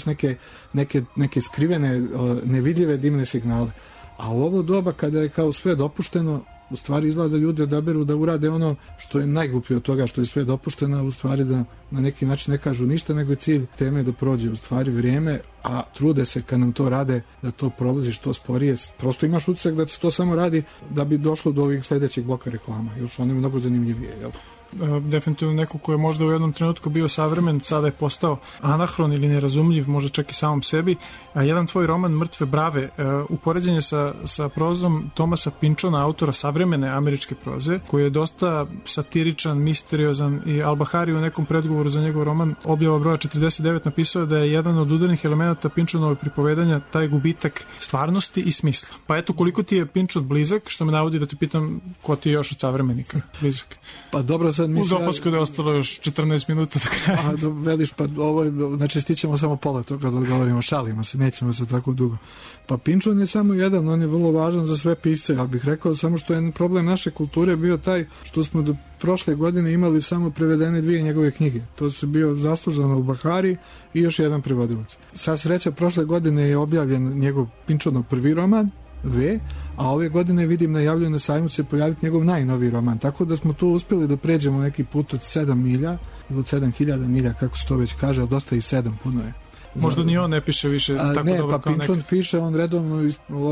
[SPEAKER 2] neke skrivene, nevidljive dimne signale. A u ovo doba kada je kao sve dopušteno, u stvari izgleda da ljudi odaberu da urade ono što je najgluplje od toga što je sve dopušteno, u stvari da na neki način ne kažu ništa, nego je cilj teme da prođe u stvari vrijeme, a trude se kad nam to rade da to prolazi što sporije. Prosto imaš utisak da se to samo radi da bi došlo do ovih sljedećeg bloka reklama, jer su one mnogo zanimljivije, jel?
[SPEAKER 1] Definitivno neko ko je možda u jednom trenutku bio savremen, sada je postao anahron ili nerazumljiv, možda čak i samom sebi. A jedan tvoj roman Mrtve brave, upoređen je sa prozom Thomasa Pynchona, autora savremene američke proze, koji je dosta satiričan, misteriozan, i Al-Bahari u nekom predgovoru za njegov roman Objava broja 49 napisao da je jedan od udarnih elemenata Pynchonovog pripovedanja taj gubitak stvarnosti i smisla. Pa eto, koliko ti je Pynchon blizak, što me navodi da ti pitam ko ti je još od savremenika blizak?
[SPEAKER 2] Pa dobro, sad
[SPEAKER 1] uz opasku da je ostalo još 14 minuta do kraja.
[SPEAKER 2] A veliš, pa ovo, znači stićemo samo pola toga da govorimo, šalimo se, nećemo se tako dugo. Pa Pynchon je samo jedan, on je vrlo važan za sve pisce, ja bih rekao, samo što je problem naše kulture bio taj što smo do prošle godine imali samo prevedene 2 njegove knjige. To su bio zaslužan Al-Bahari i još jedan prevodilac. Sa sreća, prošle godine je objavljen njegov Pynchonov prvi roman, 2, a ove godine vidim najavljaju na sajmu se pojaviti njegov najnoviji roman, tako da smo tu uspjeli da pređemo neki put od 7 milja ili od 7000 milja, kako se to već kaže, ali dosta i 7, puno je.
[SPEAKER 1] Možda ni on ne piše više tako
[SPEAKER 2] ne,
[SPEAKER 1] dobro
[SPEAKER 2] pa
[SPEAKER 1] kao
[SPEAKER 2] Pynchon piše, on redovno,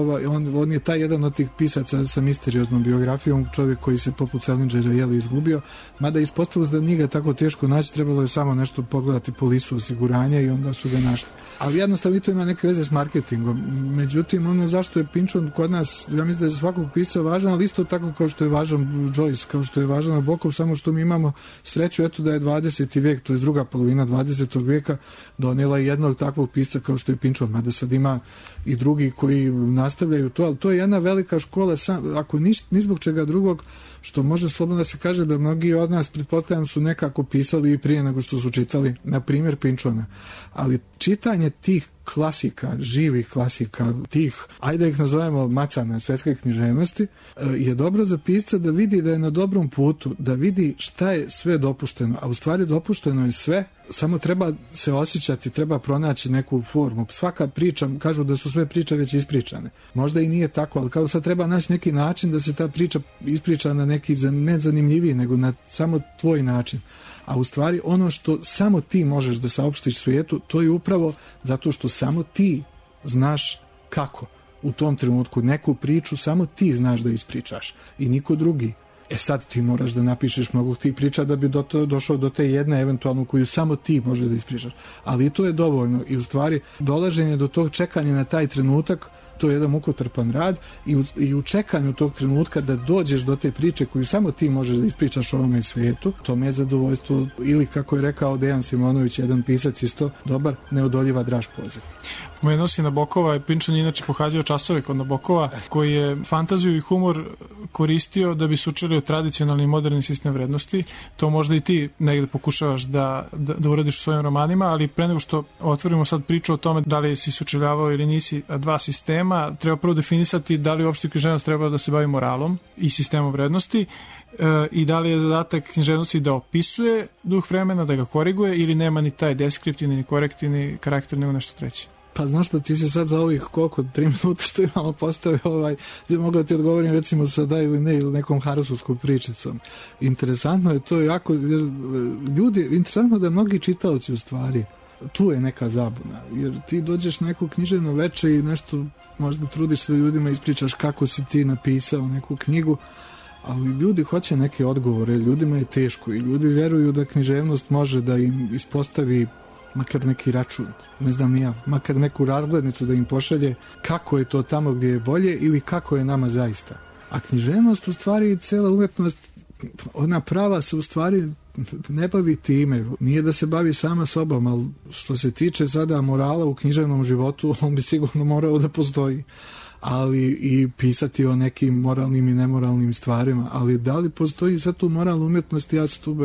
[SPEAKER 2] on je taj jedan od tih pisaca sa misterioznom biografijom, čovjek koji se poput Salingera izgubio, mada ispostavilo da nije ga tako teško naći, trebalo je samo nešto pogledati po listu osiguranja i onda su ga našli. Ali jednostavno to ima neke veze s marketingom. Međutim, ono zašto je Pynchon kod nas, ja mislim da je za svakog pisca važan, ali isto tako kao što je važan Joyce, kao što je važan Nabokov, samo što mi imamo sreću, eto da je 20. vijek, to je druga polovina 20. vijeka, donijela jednog takvog pisca kao što je Pynchon, mada sad ima i drugi koji nastavljaju to, ali to je jedna velika škola, ako ni zbog čega drugog, što može slobodno da se kaže da mnogi od nas, pretpostavljam, su nekako pisali i prije nego što su čitali, na primjer, Pynchona. Ali čitanje tih klasika, živih klasika, tih, ajde ih nazovemo macana svetske književnosti, je dobro za pisca da vidi da je na dobrom putu, da vidi šta je sve dopušteno, a u stvari dopušteno je sve, samo treba se osjećati, treba pronaći neku formu. Svaka priča, kažu da su sve priče već ispričane. Možda i nije tako, ali kao sad treba naći neki način da se ta priča ispriča na neki ne zanimljiviji, nego na samo tvoj način. A u stvari ono što samo ti možeš da saopštiš svijetu, to je upravo zato što samo ti znaš kako u tom trenutku neku priču samo ti znaš da ispričaš i niko drugi. Sad ti moraš da napišeš mnogo tih priča da bi došao do te jedne eventualno koju samo ti možeš da ispričaš. Ali i to je dovoljno i u stvari dolaženje do tog čekanja na taj trenutak, to je jedan mukotrpan rad i u čekanju tog trenutka da dođeš do te priče koju samo ti možeš da ispričaš ovome svijetu, to mi je zadovoljstvo, ili kako je rekao Dejan Simonović, jedan pisac isto dobar, neodoljiva draž poziv.
[SPEAKER 1] Pomenuo si Nabokova, Pynchon je inače pohađao časove kod Nabokova, koji je fantaziju i humor koristio da bi se učili od tradicionalni i moderni sistem vrednosti. To možda i ti negde pokušavaš da uradiš u svojim romanima, ali pre nego što otvorimo sad priču o tome da li si sučeljavao ili nisi dva sistema, treba prvo definisati da li uopšte književnost treba da se bavi moralom i sistemom vrednosti, i da li je zadatak književnosti da opisuje duh vremena, da ga koriguje, ili nema ni taj deskriptivni, ni korektivni karakter, nego nešto treće.
[SPEAKER 2] Pa znaš što, ti si sad za ovih 3 minuta što imamo postavio mogao ti odgovorim recimo sa da ili ne, ili nekom harusovskom pričicom. Interesantno je to jako, jer interesantno da mnogi čitaoci u stvari, tu je neka zabuna, jer ti dođeš na neko književno veče i nešto možda trudiš se da ljudima ispričaš kako si ti napisao neku knjigu, ali ljudi hoće neke odgovore, ljudima je teško i ljudi vjeruju da književnost može da im ispostavi makar neki račun, ne znam ni ja, makar neku razglednicu da im pošalje kako je to tamo gdje je bolje ili kako je nama zaista. A književnost u stvari i cela umetnost, ona prava se u stvari ne bavi time, nije da se bavi sama sobom, ali što se tiče sada morala u književnom životu, on bi sigurno morao da postoji, ali i pisati o nekim moralnim i nemoralnim stvarima, ali da li postoji sad tu moral umjetnosti,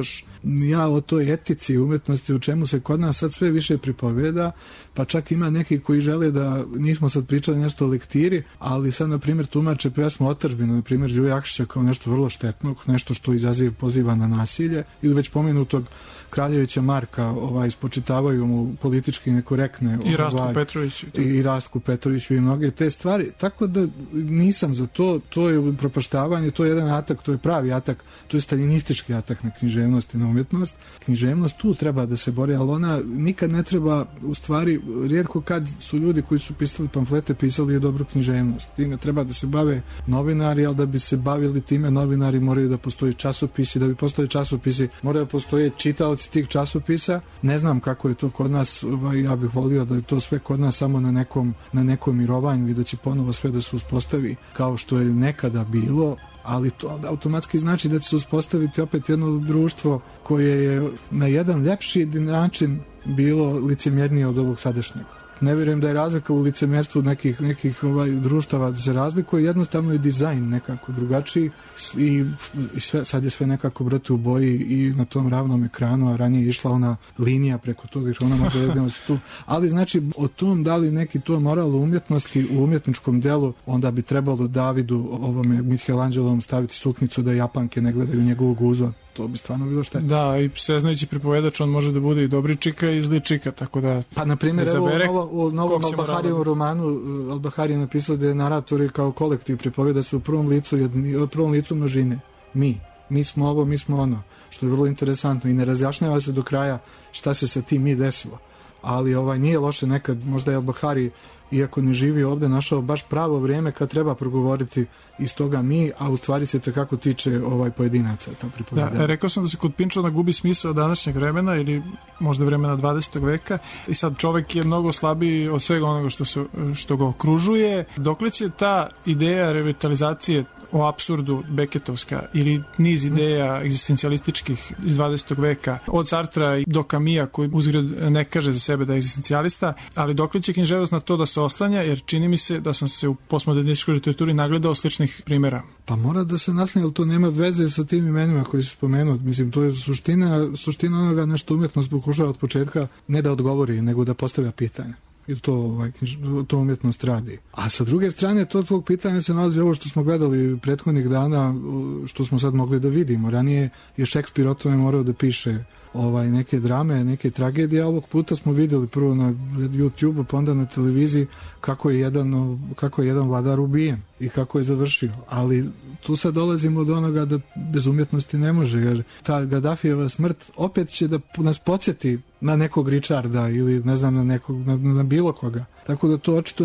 [SPEAKER 2] ja o toj etici umjetnosti, u čemu se kod nas sad sve više pripoveda, pa čak ima neki koji žele da, nismo sad pričali nešto o lektiri, ali sad, na primjer, tumače pesmu Otadžbinu, na primjer, Đuje Jakšića kao nešto vrlo štetnog, nešto što poziva na nasilje, ili već pomenutog Kraljevića Marka, spočitavaju mu politički nekorektne
[SPEAKER 1] i Rastku Petroviću
[SPEAKER 2] i Rastku Petroviću i mnoge te stvari, tako da nisam za to je propaštavanje, to je jedan atak, to je pravi atak, to je staljinistički atak na književnost i na umjetnost. Književnost tu treba da se bori, ali ona nikad ne treba, u stvari, rijetko kad su ljudi koji su pisali pamflete pisali je dobru književnost. Time treba da se bave novinari, ali da bi se bavili time novinari moraju da postoji časopisi, da bi postoji časopisi moraju da postoje čitaoci tih časopisa. Ne znam kako je to kod nas, ja bih volio da je to sve kod nas samo na nekom mirovanju i da će ponovo sve da se uspostavi kao što je nekada bilo, ali to automatski znači da će se uspostaviti opet jedno društvo koje je na jedan ljepši način bilo licemjernije od ovog sadašnjeg. Ne vjerujem da je razlika u licemjerstvu nekih društava da se razlikuje, jednostavno je dizajn nekako drugačiji i sve, sad je sve nekako brate u boji i na tom ravnom ekranu, a ranije je išla ona linija preko toga, ona možda jedino se tu. Ali znači o tom da li neki to moral u umjetnosti, u umjetničkom delu, onda bi trebalo Davidu, ovome Michelangelovom staviti suknicu da Japanke ne gledaju njegovog guza. To bi stvarno bilo štetno.
[SPEAKER 1] Da, i sveznajući pripovedač, on može da bude i dobri čika i zli čika, tako da...
[SPEAKER 2] Pa, na primjer, u novom Al-Baharijevom romanu Al-Bahari je napisao da je naratori kao kolektiv pripoveda su u prvom licu množine. Mi smo ovo, mi smo ono, što je vrlo interesantno i ne razjašnjava se do kraja šta se sa tim mi desilo. Ali nije loše nekad, možda je Al-Bahari, iako ne živi ovdje, našao baš pravo vrijeme kad treba progovoriti iz toga mi, a u stvari se tako tiče pojedinaca.
[SPEAKER 1] Da, rekao sam da se kod Pinčona gubi smisao današnjeg vremena ili možda vremena 20. veka i sad čovjek je mnogo slabiji od svega onoga što ga okružuje. Dokle će ta ideja revitalizacije o apsurdu beketovska ili niz ideja egzistencijalističkih iz 20. veka od Sartra do Camilla, koji uzgred ne kaže za sebe da je egzistencijalista, ali dokle će književnost na to da se oslanja, jer čini mi se da sam se u postmodernističkoj literaturi nagledao sličnih primjera.
[SPEAKER 2] Pa mora da se naslanja, ali to nema veze sa tim imenima koji su spomenuti. Mislim, to je suština onoga na što umjetnost pokušava od početka ne da odgovori, nego da postavlja pitanje. I to umjetnost radi. A sa druge strane, to tvog pitanja se nalazi ovo što smo gledali prethodnih dana, što smo sad mogli da vidimo. Ranije je Šekspir o tome morao da piše neke drame, neke tragedije, a ovog puta smo vidjeli prvo na YouTube-u, pa onda na televiziji kako je jedan vladar ubijen i kako je završio. Ali tu sad dolazimo do onoga da bez umjetnosti ne može, jer ta Gaddafijeva smrt opet će da nas podsjeti na nekog Richarda ili ne znam na bilo koga. Tako da to očito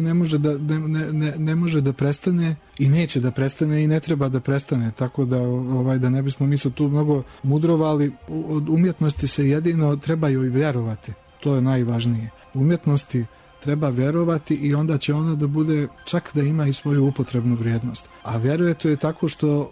[SPEAKER 2] ne može da prestane i neće da prestane i ne treba da prestane. Tako da ne bismo mi tu mnogo mudrovali. Od umjetnosti se jedino trebaju i vjerovati. To je najvažnije. Umjetnosti treba vjerovati i onda će ona da bude, čak da ima i svoju upotrebnu vrijednost. A vjerujete je tako što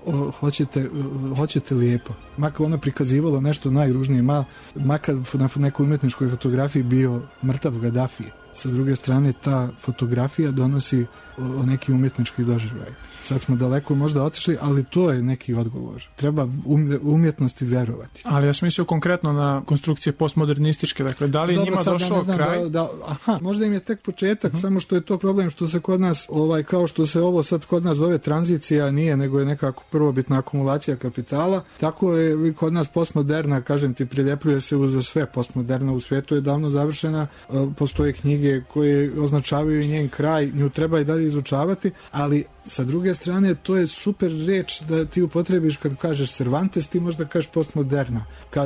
[SPEAKER 2] hoćete lijepo. Makar ona prikazivala nešto najružnije, makar na nekoj umjetničkoj fotografiji bio mrtav Gaddafi. Sa druge strane, ta fotografija donosi o neki umjetnički doživljaj. Sad smo daleko možda otišli, ali to je neki odgovor. Treba umjetnosti vjerovati.
[SPEAKER 1] Ali ja sam mislio konkretno na konstrukcije postmodernističke, dakle, da li je njima došao kraj?
[SPEAKER 2] Možda im je tek početak, samo što je to problem što se kod nas, kao što se ovo sad kod nas zove tranzicija, nije, nego je nekako prvobitna akumulacija kapitala, tako je i kod nas postmoderna, kažem ti, priljepljuje se uz sve. Postmoderna u svijetu je davno završena, postoje knjige koje označavaju i njen kraj, nju treba i dalje izučavati, ali sa druge strane, to je super reč da ti upotrebiš kad kažeš Cervantes, ti možda kažeš postmoderna.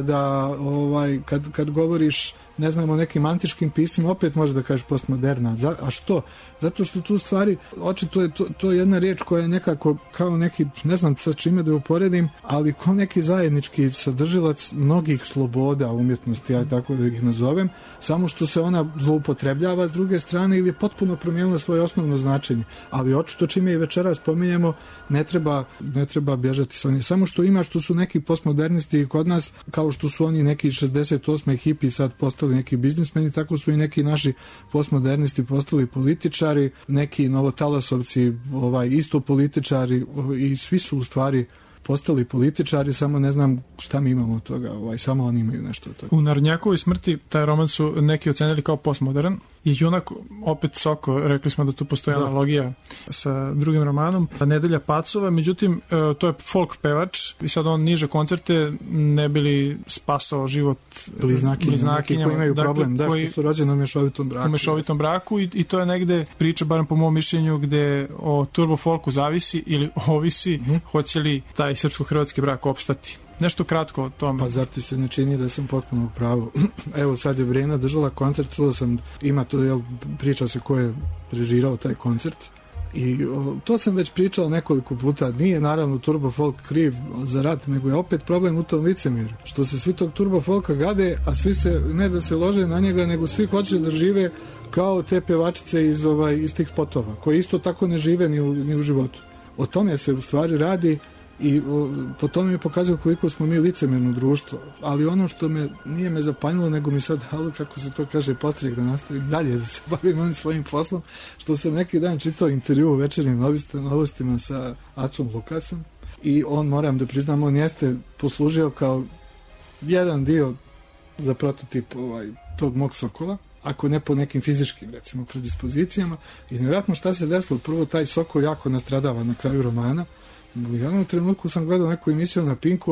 [SPEAKER 2] Kad govoriš, ne znam, o nekim antičkim pismima, opet možeš da kažeš postmoderna. A što? Zato što tu stvari, očito je to jedna riječ koja je nekako kao neki, ne znam sa čime da uporedim, ali kao neki zajednički sadržilac mnogih sloboda umjetnosti, ja tako da ih nazovem, samo što se ona zloupotrebljava s druge strane ili je potpuno promijenila svoje osnovno značenje. Ali očito čime je večeras spominjemo, ne treba bježati sa njim. Samo što ima što su neki postmodernisti kod nas, kao što su oni neki 68. hipi sad postali neki biznismeni, tako su i neki naši postmodernisti postali političari, neki novotalasovci isto političari i svi su u stvari postali političari, samo ne znam šta mi imamo od toga, samo oni imaju nešto od toga.
[SPEAKER 1] U Narodnjakovoj smrti taj roman su neki ocenili kao postmodern i junak, opet Soko, rekli smo da tu postoji analogija sa drugim romanom, Nedelja pacova, međutim to je folk pevač i sad on niže koncerte ne bi li spasao život bliznakinjama
[SPEAKER 2] koji imaju problem, što su rođeni u mešovitom braku.
[SPEAKER 1] U mešovitom braku i to je negde priča, barem po mom mišljenju, gde o turbo folku zavisi ili ovisi hoće li taj srpsko-hrvatski brak opstati. Nešto kratko o tome.
[SPEAKER 2] Pa zar ti se ne čini da sam potpuno u pravu? Evo sad je Brena držala koncert, čuo sam, ima to, priča se ko je režirao taj koncert i to sam već pričao nekoliko puta. Nije naravno turbo folk kriv za rat, nego je opet problem u tom licemjeru. Što se svi tog turbo folka gade, a svi se, ne da se lože na njega, nego svi hoće da žive kao te pevačice iz tih spotova, koji isto tako ne žive ni u životu. O tome se u stvari radi i po tome mi pokazuje koliko smo mi licemjerno društvo, ali ono što nije me zapanjilo, nego mi sad, kako se to kaže, postrek da nastavim dalje, da se bavim ovim svojim poslom, što sam neki dan čitao intervju u Večernjim novostima sa Acom Lukasom i on, moram da priznam, on jeste poslužio kao jedan dio za prototip tog mog Sokola, ako ne po nekim fizičkim, recimo, predispozicijama, i nevjerojatno šta se desilo. Prvo, taj Sokol jako nastradava na kraju romana. U jednom trenutku sam gledao neku emisiju na Pinku,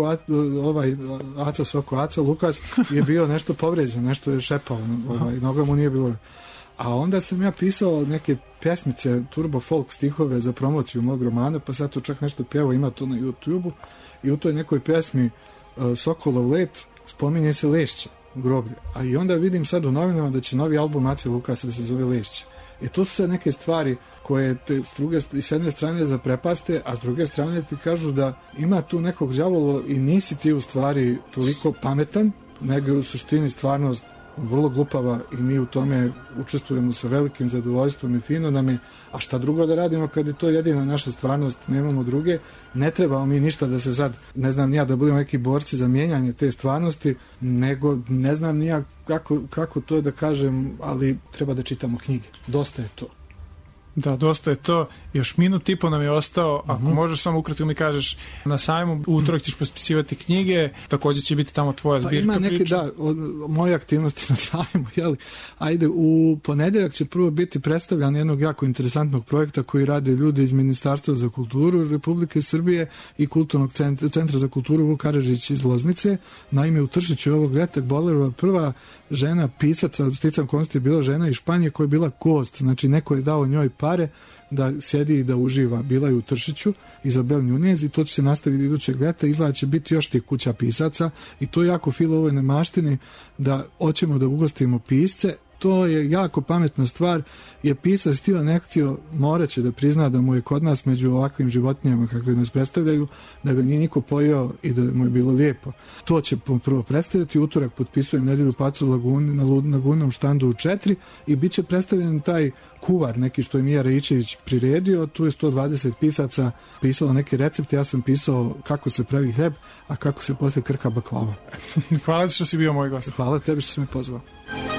[SPEAKER 2] Aca Lukas je bio nešto povređen, nešto je šepao, noga mu nije bilo. A onda sam ja pisao neke pjesmice, turbo folk stihove za promociju mog romana, pa sad to čak nešto pjevao, ima to na YouTube-u, i u toj nekoj pjesmi Sokolov let spominje se Lešće, groblje. A i onda vidim sad u novinama da će novi album Ace Lukasa da se zove Lešće. I to su sad neke stvari koje te s jedne strane zaprepaste, a s druge strane ti kažu da ima tu nekog đavola i nisi ti u stvari toliko pametan, nego je u suštini stvarnost vrlo glupava i mi u tome učestvujemo sa velikim zadovoljstvom i fino nam je, a šta drugo da radimo kad je to jedina naša stvarnost, nemamo druge, ne trebamo mi ništa da se sad, ne znam nija da budemo neki borci za mijenjanje te stvarnosti, nego ne znam nija kako to da kažem, ali treba da čitamo knjige, dosta je to.
[SPEAKER 1] Da, dosta je to. Još minut i po nam je ostao. Ako možeš samo ukratko mi kažeš, na sajmu u utorak ćeš pospisivati knjige, također će biti tamo tvoja zbirka
[SPEAKER 2] ima neke,
[SPEAKER 1] priča.
[SPEAKER 2] Moje aktivnosti na sajmu, jeli? Ajde, u ponedeljak će prvo biti predstavljan jednog jako interesantnog projekta koji rade ljudi iz Ministarstva za kulturu Republike Srbije i Kulturnog centra za kulturu Vuk Karadžić iz Loznice. Naime, u Tršiću ovog ljeta Bolerova prva žena pisaca, sticam konsti, je bila žena iz Španije koja je bila gost, znači neko je dao njoj pare da sjedi i da uživa. Bila je u Tršiću, Izabel Njunez, i to će se nastaviti idućeg ljeta. Izgleda će biti još tih kuća pisaca i to je jako filo ovoj nemaštini da hoćemo da ugostimo pisce. To je jako pametna stvar, jer pisac htio ne htio morat će da prizna da mu je kod nas među ovakvim životinjama kakve nas predstavljaju, da ga nije niko pojeo i da mu je bilo lijepo. To će prvo predstaviti, utorak potpisujem Nedelju pacu na Lagunom štandu u 4 i bit će predstavljen taj kuvar neki što je Mija Rajičević priredio, tu je 120 pisaca pisalo neke recepte, ja sam pisao kako se pravi hleb, a kako se posle krka baklava.
[SPEAKER 1] Hvala ti što si bio moj gost.
[SPEAKER 2] Hvala tebi što si me pozvao.